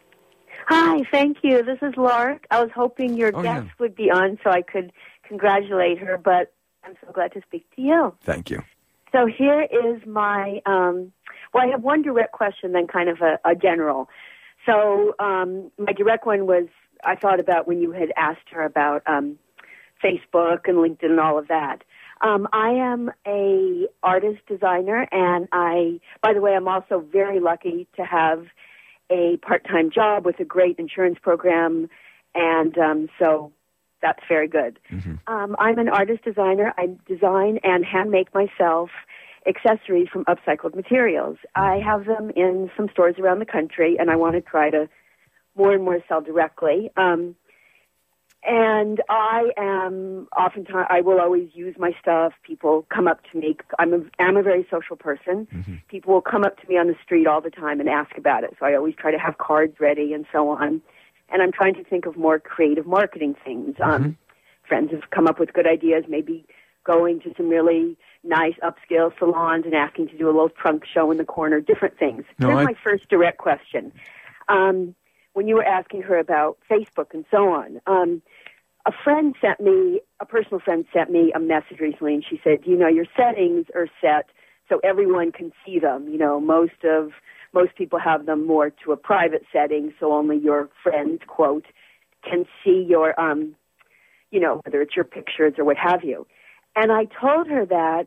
Hi, thank you. This is Lark. I was hoping your guest would be on so I could congratulate her, but I'm so glad to speak to you. Thank you. So here is my, I have one direct question, then kind of a general. So my direct one was, I thought about when you had asked her about Facebook and LinkedIn and all of that. I am a artist designer, and by the way, I'm also very lucky to have a part-time job with a great insurance program, and so that's very good. Mm-hmm. I'm an artist designer. I design and hand-make myself accessories from upcycled materials. I have them in some stores around the country, and I want to try to more and more sell directly. And I am oftentimes, I will always use my stuff. People come up to me. I'm a very social person. Mm-hmm. People will come up to me on the street all the time and ask about it. So I always try to have cards ready and so on. And I'm trying to think of more creative marketing things. Mm-hmm. Friends have come up with good ideas, maybe going to some really nice upscale salons and asking to do a little trunk show in the corner, different things. Here's my first direct question. When you were asking her about Facebook and so on, a personal friend sent me a message recently, and she said, your settings are set so everyone can see them. Most people have them more to a private setting, so only your friends, quote, can see your, whether it's your pictures or what have you. And I told her that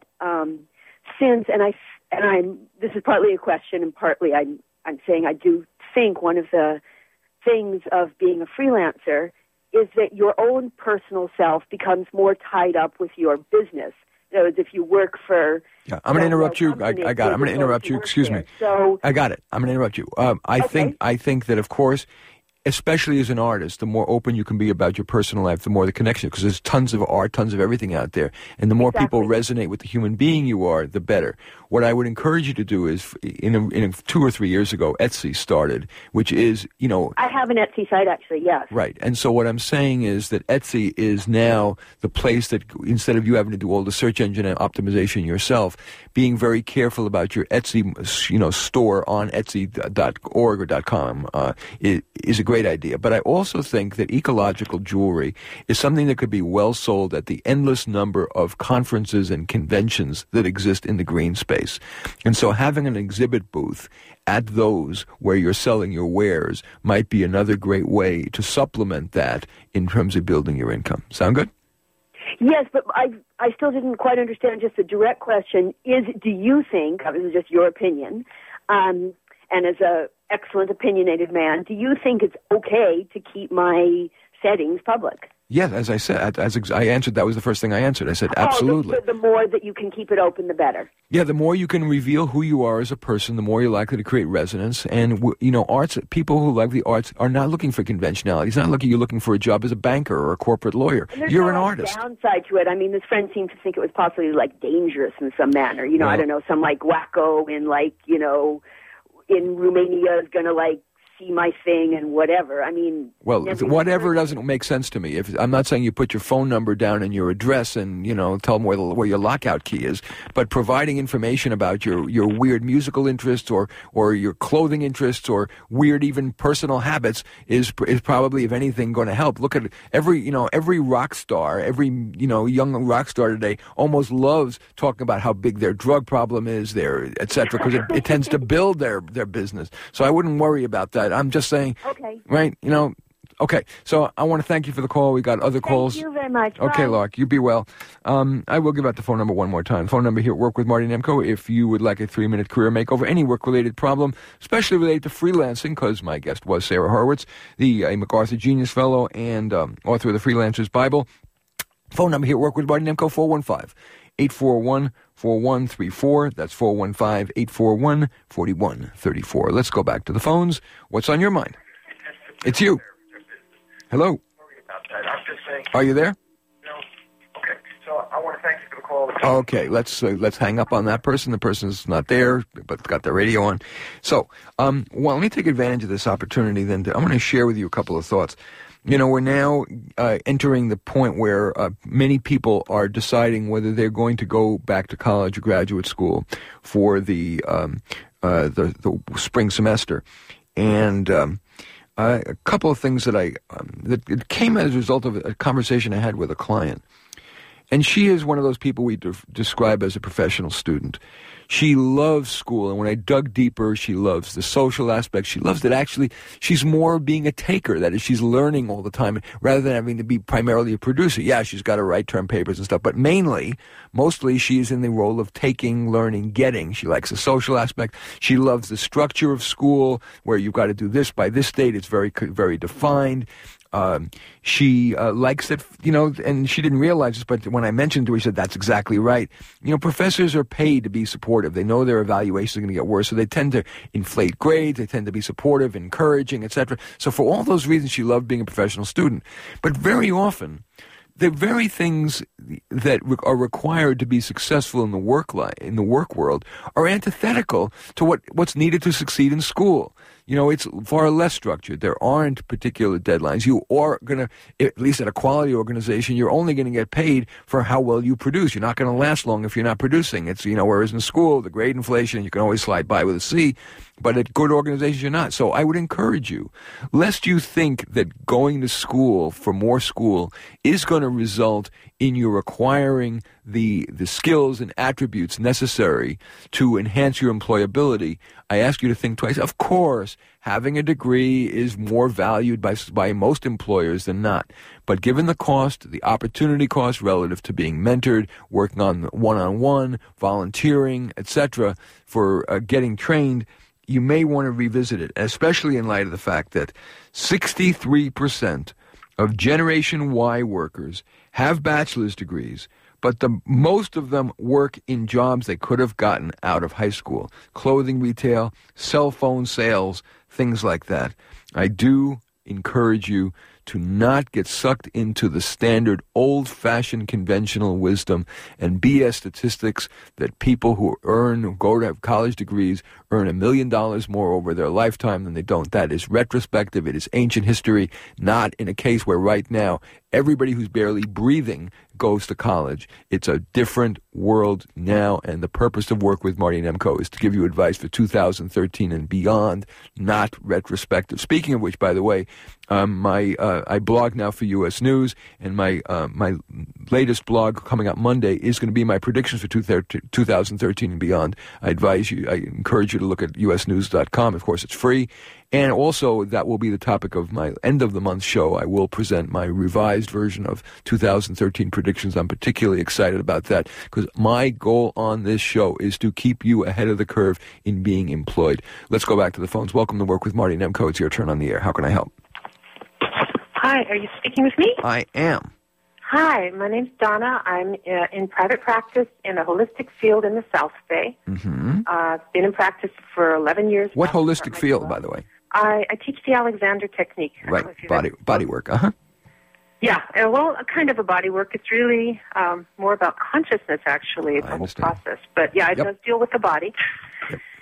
this is partly a question and partly I'm saying I do think one of the things of being a freelancer is that your own personal self becomes more tied up with your business. In other words, if you work for... Yeah, I'm going to interrupt you. I got it. I'm going to interrupt you. Excuse me. So, I got it. I'm going to interrupt you. I think that, of course, especially as an artist, the more open you can be about your personal life, the more the connection, because there's tons of art, tons of everything out there. And the more people resonate with the human being you are, the better. What I would encourage you to do is, in 2 or 3 years ago, Etsy started, which is, I have an Etsy site, actually, yes. Right. And so what I'm saying is that Etsy is now the place that, instead of you having to do all the search engine optimization yourself, being very careful about your Etsy, store on Etsy.org or .com is a great idea. But I also think that ecological jewelry is something that could be well sold at the endless number of conferences and conventions that exist in the green space. And so having an exhibit booth at those where you're selling your wares might be another great way to supplement that in terms of building your income. Sound good? Yes, but I still didn't quite understand just the direct question is, do you think, this is just your opinion, and as a excellent opinionated man, do you think it's okay to keep my settings public? Yes, as I said, I answered, that was the first thing I answered. I said, absolutely. The more that you can keep it open, the better. Yeah, the more you can reveal who you are as a person, the more you're likely to create resonance. And, people who like the arts are not looking for conventionality. It's not like you're looking for a job as a banker or a corporate lawyer. You're an artist. There's no downside to it. I mean, this friend seemed to think it was possibly, dangerous in some manner. I don't know, some, wacko in, in Romania is going to, see my thing and whatever. I mean, well, whatever doesn't make sense to me. If I'm not saying you put your phone number down and your address and tell them where your lockout key is, but providing information about your weird musical interests or your clothing interests or weird even personal habits is probably, if anything, going to help. Look at every rock star, every young rock star today almost loves talking about how big their drug problem is, et cetera, because it tends to build their business. So I wouldn't worry about that. I'm just saying, okay, right? Okay. So I want to thank you for the call. We got other calls. Thank you very much. Okay, Bye. Lark, you be well. I will give out the phone number one more time. Phone number here at Work with Marty Nemko. If you would like a 3-minute career makeover, any work-related problem, especially related to freelancing, because my guest was Sarah Horowitz, a MacArthur Genius Fellow and author of the Freelancer's Bible. Phone number here at Work with Marty Nemko, 415-841-4134. That's 415-841-4134. Let's go back to the phones. What's on your mind? It's you. Hello. Are you there? No. Okay. So I want to thank you for the call. Okay. Let's hang up on that person. The person's not there, but got their radio on. So, let me take advantage of this opportunity. Then I'm going to share with you a couple of thoughts. We're now entering the point where many people are deciding whether they're going to go back to college or graduate school for the spring semester, and a couple of things that it came as a result of a conversation I had with a client. And she is one of those people we describe as a professional student. She loves school, and when I dug deeper, she loves the social aspect. She loves that actually she's more being a taker. That is, she's learning all the time rather than having to be primarily a producer. Yeah, she's got to write term papers and stuff, but mostly she's in the role of taking, learning, getting. She likes the social aspect. She loves the structure of school where you've got to do this by this date. It's very, very defined. She likes it, and she didn't realize this, but when I mentioned to her, she said, that's exactly right. Professors are paid to be supportive. They know their evaluations are going to get worse, so they tend to inflate grades. They tend to be supportive, encouraging, etc. So for all those reasons, she loved being a professional student. But very often, the very things that are required to be successful in the work world are antithetical to what's needed to succeed in school. It's far less structured. There aren't particular deadlines. You are going to, at least at a quality organization, you're only going to get paid for how well you produce. You're not going to last long if you're not producing. It's, whereas in school, the grade inflation, you can always slide by with a C, but at good organizations, you're not. So I would encourage you, lest you think that going to school for more school is going to result in you acquiring the skills and attributes necessary to enhance your employability, I ask you to think twice. Of course, having a degree is more valued by most employers than not. But given the cost, the opportunity cost relative to being mentored, working on one-on-one, volunteering, etc., for getting trained, you may want to revisit it, especially in light of the fact that 63% of Generation Y workers have bachelor's degrees, but most of them work in jobs they could have gotten out of high school. Clothing retail, cell phone sales, things like that. I do encourage you to not get sucked into the standard old-fashioned conventional wisdom and BS statistics that people who go to have college degrees earn $1 million more over their lifetime than they don't. That is retrospective. It is ancient history, not in a case where right now everybody who's barely breathing goes to college. It's a different world now, and the purpose of Work with Marty Nemko is to give you advice for 2013 and beyond, not retrospective. Speaking of which, by the way, I blog now for U.S. News, and my latest blog coming out Monday is going to be my predictions for 2013 and beyond. I encourage you to look at usnews.com. Of course, it's free. And also, that will be the topic of my end-of-the-month show. I will present my revised version of 2013 predictions. I'm particularly excited about that because my goal on this show is to keep you ahead of the curve in being employed. Let's go back to the phones. Welcome to Work with Marty Nemko. It's your turn on the air. How can I help? Hi, are you speaking with me? I am. Hi, my name's Donna. I'm in private practice in a holistic field in the South Bay. Mm-hmm. I've been in practice for 11 years. What holistic field, by the way? I teach the Alexander Technique. Right, body work, Yeah, well, kind of a body work. It's really more about consciousness, actually, the whole process. But, yeah, it does deal with the body. Yep.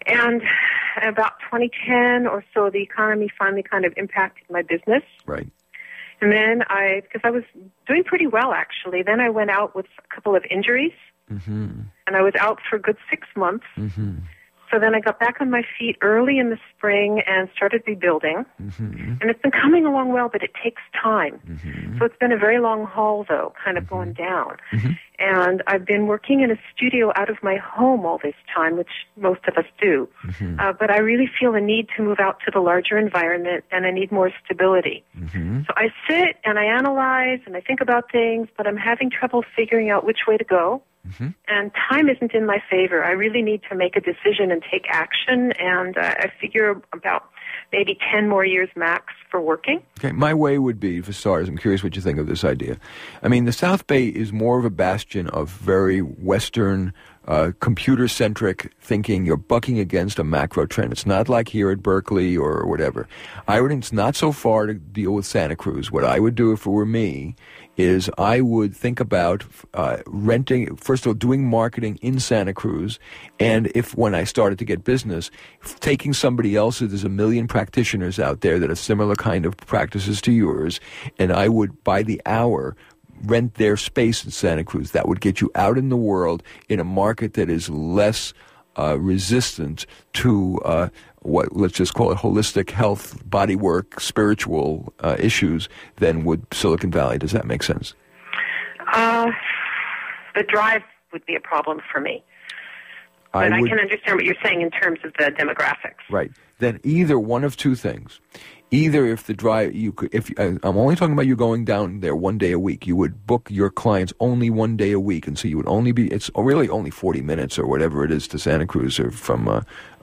And about 2010 or so, the economy finally kind of impacted my business. Right. And then because I was doing pretty well, actually, then I went out with a couple of injuries. Mm-hmm. And I was out for a good 6 months. Mm-hmm. So then I got back on my feet early in the spring and started rebuilding. Mm-hmm. And it's been coming along well, but it takes time. Mm-hmm. So it's been a very long haul, though, kind of going down. Mm-hmm. And I've been working in a studio out of my home all this time, which most of us do. Mm-hmm. But I really feel a need to move out to the larger environment, and I need more stability. Mm-hmm. So I sit and I analyze and I think about things, but I'm having trouble figuring out which way to go. Mm-hmm. And time isn't in my favor. I really need to make a decision and take action, and I figure about maybe 10 more years max for working. Okay, my way would be, for starters, I'm curious what you think of this idea. I mean, the South Bay is more of a bastion of very Western, computer-centric thinking. You're bucking against a macro trend. It's not like here at Berkeley or whatever. It's not so far to deal with Santa Cruz. What I would do if it were me is I would think about renting, first of all, doing marketing in Santa Cruz, and when I started to get business, taking somebody else's, there's a million practitioners out there that have similar kind of practices to yours, and I would, by the hour, rent their space in Santa Cruz. That would get you out in the world in a market that is less resistant to let's just call it holistic health, body work, spiritual issues than would Silicon Valley. Does that make sense? The drive would be a problem for me. But I can understand what you're saying in terms of the demographics. Right. Then either one of two things. Either if the drive, I'm only talking about you going down there one day a week, you would book your clients only one day a week, and so you would it's really only 40 minutes or whatever it is to Santa Cruz or from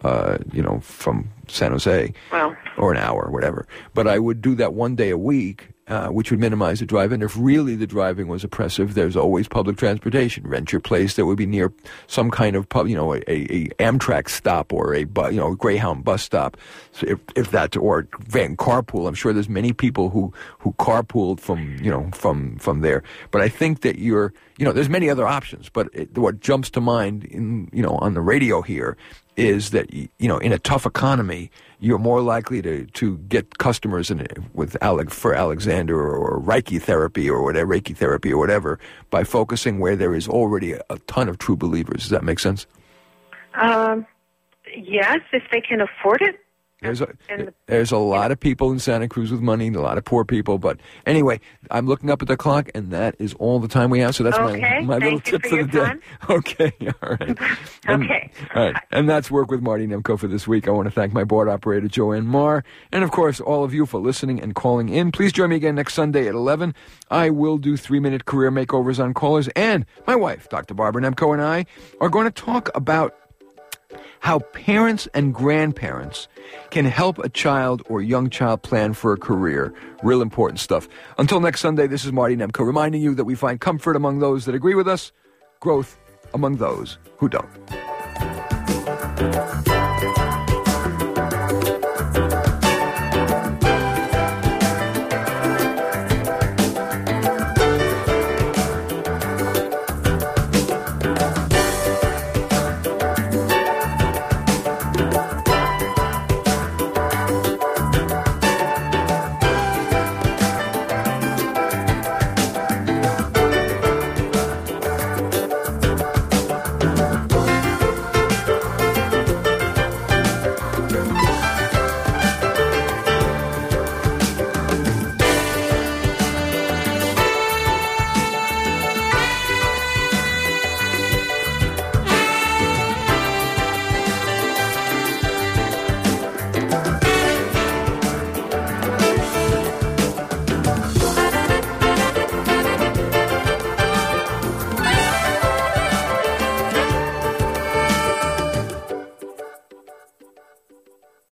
San Jose, or an hour, whatever. But I would do that one day a week, which would minimize the drive. And if really the driving was oppressive, there's always public transportation. Rent your place that would be near some kind of a Amtrak stop or a Greyhound bus stop. So if that, or van carpool. I'm sure there's many people who carpooled from there. But I think that there's many other options. But what jumps to mind on the radio here is that, in a tough economy, you're more likely to get customers for Alexander or Reiki therapy or whatever by focusing where there is already a ton of true believers. Does that make sense? Yes, if they can afford it. There's a lot of people in Santa Cruz with money, and a lot of poor people. But anyway, I'm looking up at the clock, and that is all the time we have. So that's my little tip for the day. Okay, all right. Okay. All right, and that's Work with Marty Nemko for this week. I want to thank my board operator, Joanne Marr, and of course, all of you for listening and calling in. Please join me again next Sunday at 11. I will do 3-minute career makeovers on callers, and my wife, Dr. Barbara Nemko, and I are going to talk about how parents and grandparents can help a child or young child plan for a career. Real important stuff. Until next Sunday, this is Marty Nemko reminding you that we find comfort among those that agree with us, growth among those who don't.